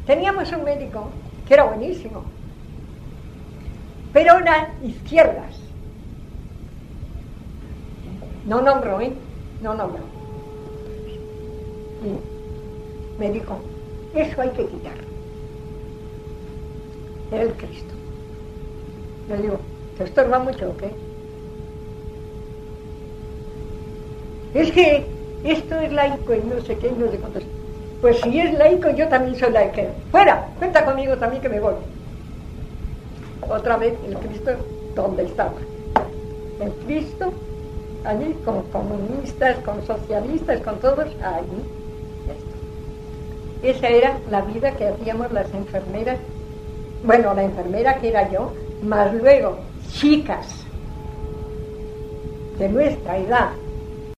Teníamos un médico que era buenísimo, pero eran izquierdas. No nombro, no nombro. Y me dijo, eso hay que quitar. Era el Cristo. Le digo, ¿te estorba mucho o qué? Es que esto es laico y no sé qué, no sé cuántos. Pues si es laico, yo también soy laico. ¡Fuera! Cuenta conmigo también que me voy. Otra vez el Cristo, ¿dónde estaba? El Cristo, allí con comunistas, con socialistas, con todos, allí. Esa era la vida que hacíamos las enfermeras. Bueno, la enfermera que era yo, más luego chicas de nuestra edad,